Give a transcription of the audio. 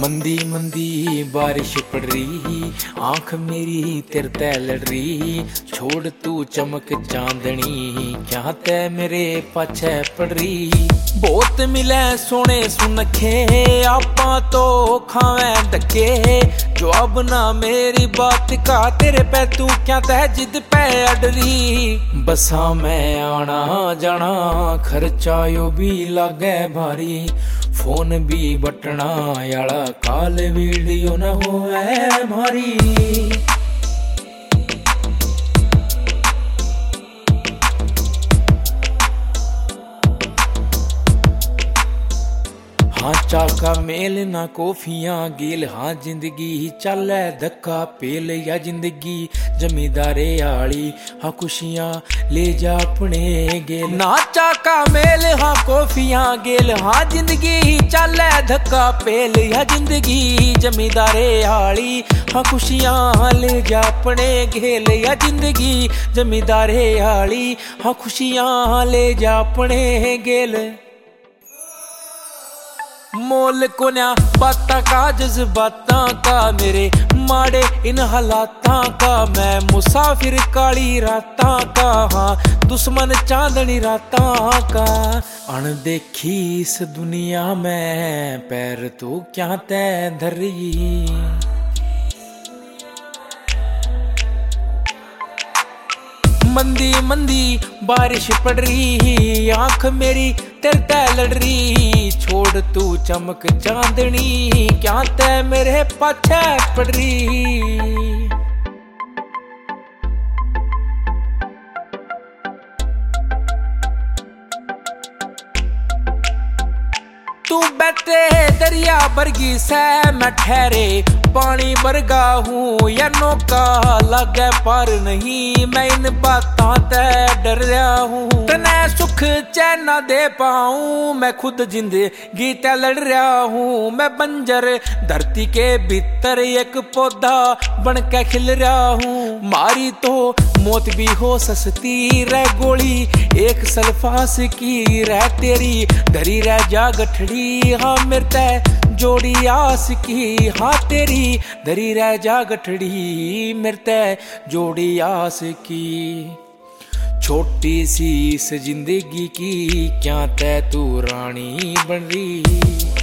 मंदी मंदी बारिश पड़ रही, आंख मेरी तेरे ते लड़ रही। छोड़ तू चमक चांदनी, क्या तै मेरे पाछे पड़ रही। बहुत मिले सोने सुनखे, आपा तो खावें धक्के। जवाब ना मेरी बात का, तेरे पे तू क्या तै जिद पे अडरी। बसा मैं आना जाना, खर्चा यो भी लागे भारी। फोन भी बटना याला, काल वीडियो न होवे मारी। हाँ चाका मेल ना कॉफियां गेल, हाँ जिंदगी चले धक्का पेल। या जिंदगी जमींदारे आली, हाँ खुशियां ले जा अपने गेल। ना चाका मेल हाँ कॉफियां गेल, हाँ जिंदगी चले धक्का पेल। या जिंदगी जमींदारे आली, हाँ खुशियां ले जा अपने गेल। या जिंदगी जमींदारे आली, हाँ खुशियां ले जा अपने गेल। मोल कोन्या बाता का जज्बाता का, मेरे माड़े इन हालाता का। मैं मुसाफिर काली राता का, हाँ दुश्मन चांदनी राता का। अनदेखी इस दुनिया में पैर तो क्या तै धरी। मंदी मंदी बारिश पड़ रही, आंख मेरी तेरे ते लड़ रही। छोड़ तू चमक चांदनी, क्या तै मेरे पाछे पड़ रही। तू बैठे दरिया बरगी से, मैं ठहरे पानी बरगा हूँ। या नौका लागे पार नहीं, मैं इन बातां ते डर रहा हूँ। तने सुख चैन ना दे पाऊँ, मैं खुद जिंदगी ते लड़ रहा हूँ। मैं बंजर धरती के भीतर एक पौधा बन के खिल रहा हूँ। मारी तो मौत भी हो सस्ती रह गोली, एक सल्फास की रह तेरी डरी रह जा गठड़ी। हाँ मेरे ते जोड़ी आस की, हाँ तेरी धरी रह जा गठड़ी। मेरे ते जोड़ी आस की। छोटी सी इस जिंदगी की, क्या तै तू रानी बन रही।